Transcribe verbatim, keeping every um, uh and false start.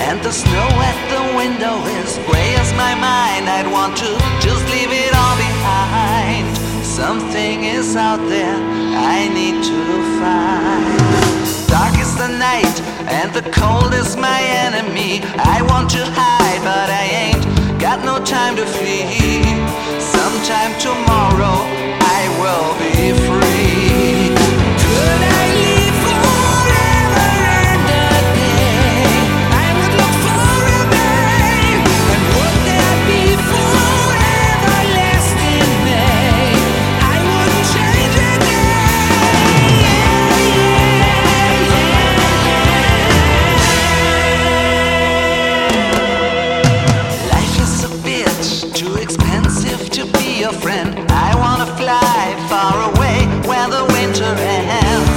and the snow at the window is gray as my mind. I'd want to just leave it all behind. Something is out there I need to find. Dark is the night and the cold is my enemy. I want to hide but I ain't got no time to flee. Sometime tomorrow I will be free. Could I live forever and a day? I would look for a man. And would there be forever lasting day? I wouldn't change a day. Life is a bit too expensive to be your friend. I wanna fly far away where the winter ends.